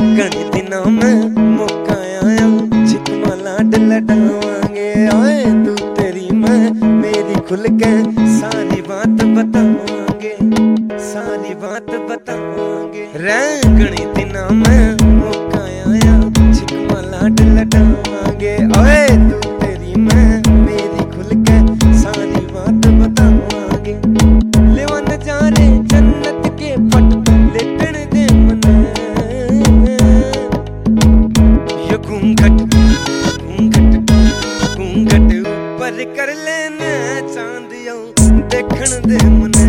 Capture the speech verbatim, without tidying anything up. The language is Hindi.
घने दिनों में मौका आया, चिकमा लाड लडावांगे। ओए तू तेरी मैं मेरी खुल के सारी बात बतावांगे, सारी बात बतावांगे। घने दिनों में मौका आया, चिकमा लाड लडावांगे। ओए तू तेरी मैं मेरी खुल के सारी बात बतावांगे। लेवा नजारे जन्नत के पट पे लेटन दे मने, ये घूंघट घूंघट घूंघट ऊपर कर लेने चांदियों देखण दे मने।